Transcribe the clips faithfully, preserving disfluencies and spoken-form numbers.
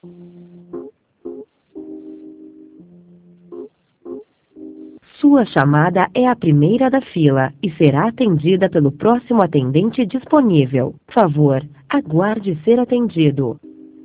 Sua chamada é a primeira da fila e será atendida pelo próximo atendente disponível. Por favor, aguarde ser atendido.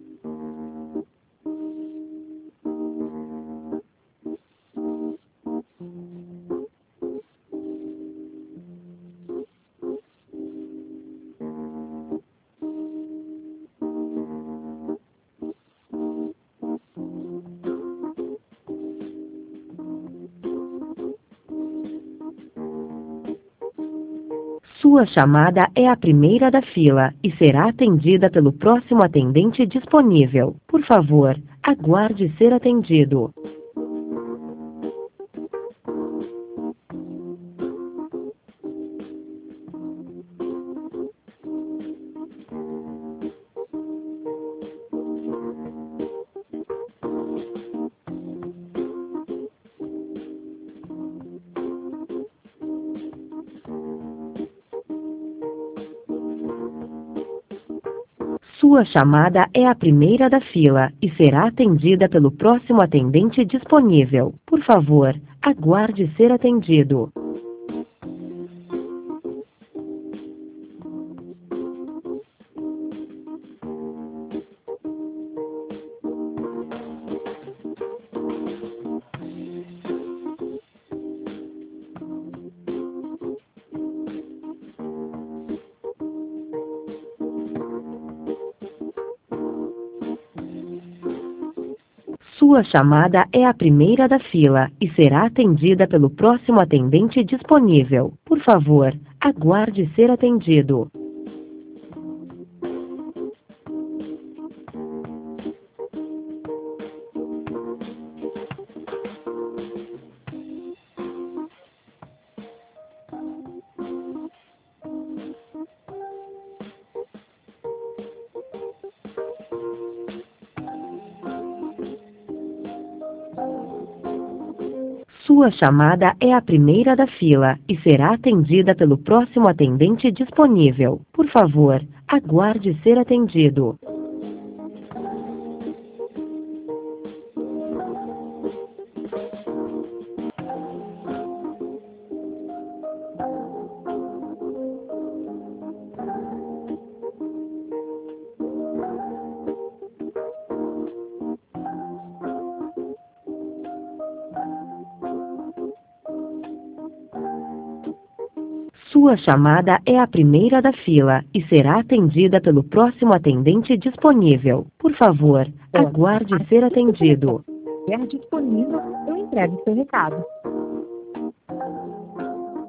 Sua chamada é a primeira da fila e será atendida pelo próximo atendente disponível. Por favor, aguarde ser atendido. Sua chamada é a primeira da fila e será atendida pelo próximo atendente disponível. Por favor, aguarde ser atendido. Sua chamada é a primeira da fila e será atendida pelo próximo atendente disponível. Por favor, aguarde ser atendido. Sua chamada é a primeira da fila e será atendida pelo próximo atendente disponível. Por favor, aguarde ser atendido. Sua chamada é a primeira da fila e será atendida pelo próximo atendente disponível. Por favor, aguarde ser atendido. Se estiver disponível, eu entrego seu recado.